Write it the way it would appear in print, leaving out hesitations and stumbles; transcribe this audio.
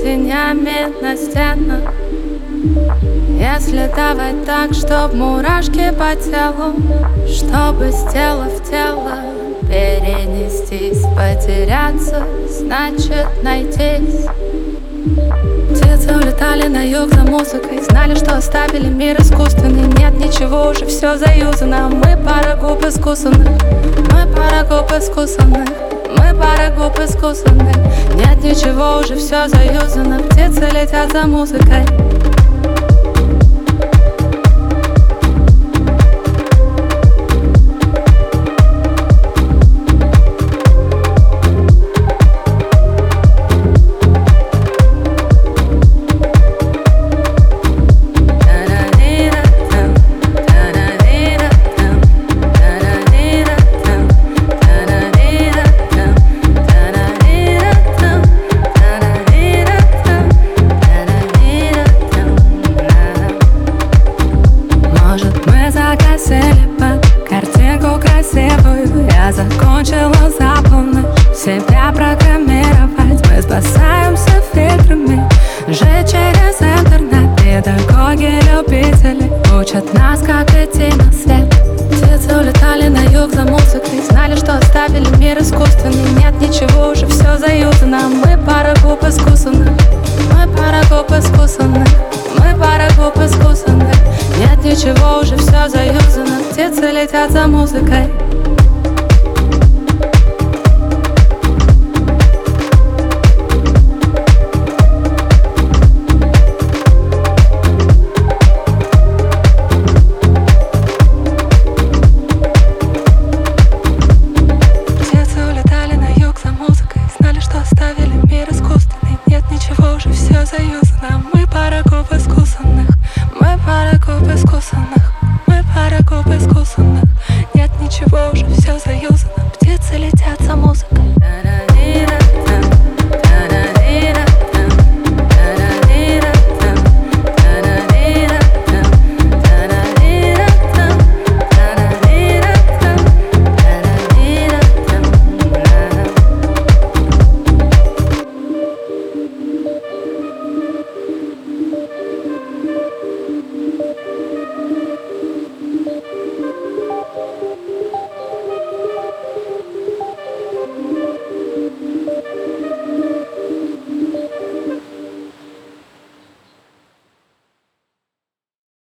тенями на стенах. Если давать так, чтоб мурашки по телу, чтобы с тела в тело перенестись, потеряться, значит найтись. Птицы улетали на юг за музыкой, знали, что оставили мир искусственный. Нет ничего, уже все заюзано. Мы пара губ искусанных, мы пара губ искусанных, мы пара губ искусанных. Нет ничего, уже все заюзано. Птицы летят за музыкой. Картинку красивую я закончила за полночь. Себя программировать, мы спасаемся фильтрами. Жить через интернет. Педагоги-любители учат нас, как идти на свет. Птицы улетали на юг за музыкой, знали, что оставили мир искусственный. Нет ничего, уже все заюзано. Мы пара губ искусанных, мы пара губ искусанных, мы пара губ искусанных. Нет ничего, уже все заюзано. Птицы летят за музыкой. Птицы улетали на юг за музыкой, знали, что оставили мир искусственный. Нет ничего, уже все заюзано. Мы пара губ искусанных, мы пара губ искусанных, мы пара губ искусанных. Нет ничего, уже все заюзано.